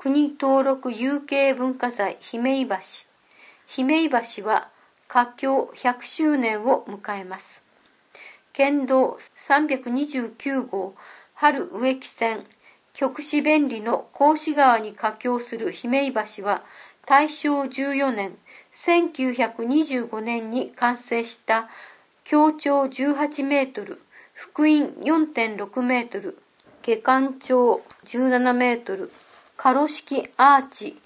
国登録有形文化財姫井橋。姫井橋は架橋100周年を迎えます。県道329号春植木線極支便利の格子川に架橋する姫井橋は大正14年1925年に完成した橋長18メートル、幅員 4.6 メートル、下巻長17メートル、カロ式アーチ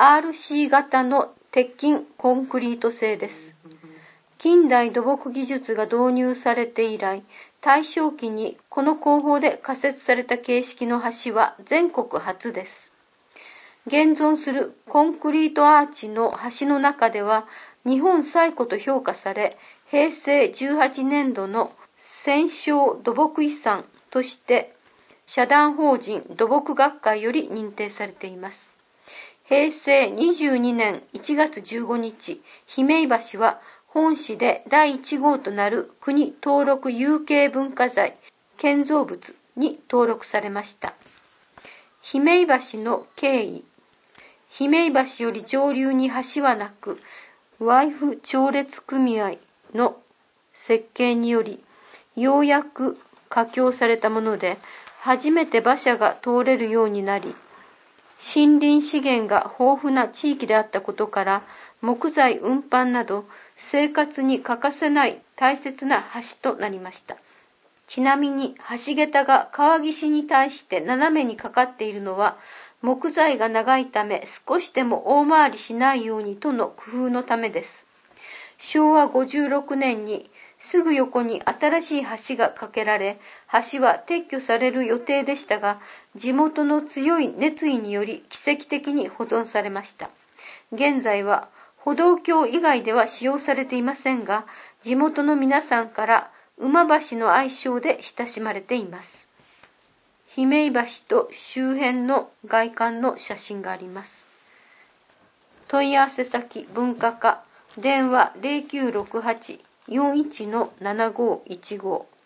RC 型の鉄筋コンクリート製です。近代土木技術が導入されて以来、大正期にこの工法で仮設された形式の橋は全国初です。現存するコンクリートアーチの橋の中では日本最古と評価され、平成18年度の戦勝土木遺産として社団法人土木学会より認定されています。平成22年1月15日、姫井橋は本市で第1号となる国登録有形文化財建造物に登録されました。姫井橋の経緯。姫井橋より上流に橋はなく、ワイフ町列組合の設計により、ようやく架橋されたもので、初めて馬車が通れるようになり、森林資源が豊富な地域であったことから、木材運搬など生活に欠かせない大切な橋となりました。ちなみに橋桁が川岸に対して斜めにかかっているのは、木材が長いため少しでも大回りしないようにとの工夫のためです。昭和56年にすぐ横に新しい橋が架けられ、橋は撤去される予定でしたが、地元の強い熱意により奇跡的に保存されました。現在は歩道橋以外では使用されていませんが、地元の皆さんから馬橋の愛称で親しまれています。姫井橋と周辺の外観の写真があります。問い合わせ先文化課、電話0968-41-7515